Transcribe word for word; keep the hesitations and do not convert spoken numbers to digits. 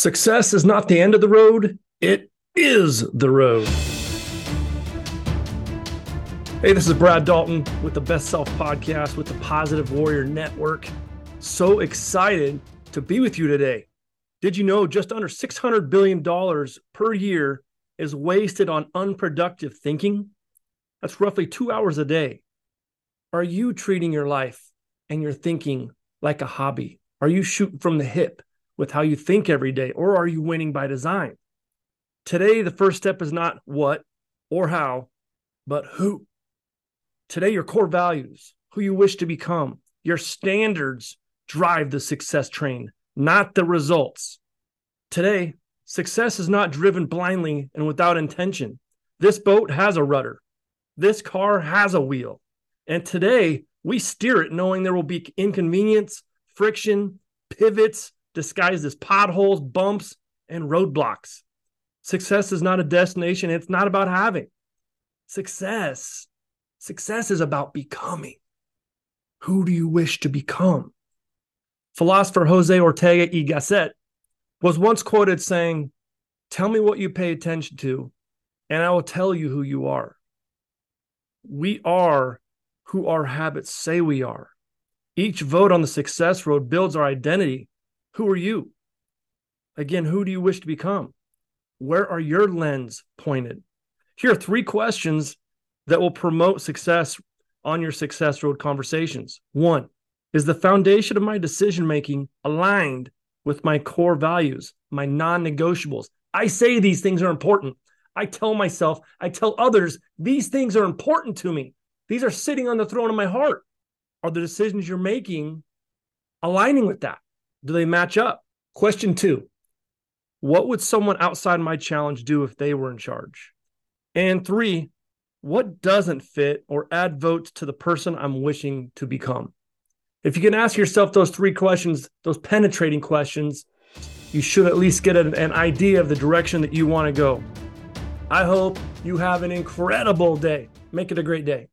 Success is not the end of the road, it is the road. Hey, this is Brad Dalton with the Best Self Podcast with the Positive Warrior Network. So excited to be with you today. Did you know just under six hundred billion dollars per year is wasted on unproductive thinking? That's roughly two hours a day. Are you treating your life and your thinking like a hobby? Are you shooting from the hip with how you think every day, or are you winning by design? Today, the first step is not what or how, but who. Today, your core values, who you wish to become, your standards drive the success train, not the results. Today, success is not driven blindly and without intention. This boat has a rudder. This car has a wheel. And today, we steer it knowing there will be inconvenience, friction, pivots, disguised as potholes, bumps, and roadblocks. Success is not a destination. It's not about having. Success, success is about becoming. Who do you wish to become? Philosopher Jose Ortega y Gasset was once quoted saying, "Tell me what you pay attention to, and I will tell you who you are." We are who our habits say we are. Each vote on the success road builds our identity. Who are you? Again, who do you wish to become? Where are your lens pointed? Here are three questions that will promote success on your success road conversations. One, is the foundation of my decision-making aligned with my core values, my non-negotiables? I say these things are important. I tell myself, I tell others, these things are important to me. These are sitting on the throne of my heart. Are the decisions you're making aligning with that? Do they match up? Question two, what would someone outside my challenge do if they were in charge? And three, what doesn't fit or add votes to the person I'm wishing to become? If you can ask yourself those three questions, those penetrating questions, you should at least get an, an idea of the direction that you want to go. I hope you have an incredible day. Make it a great day.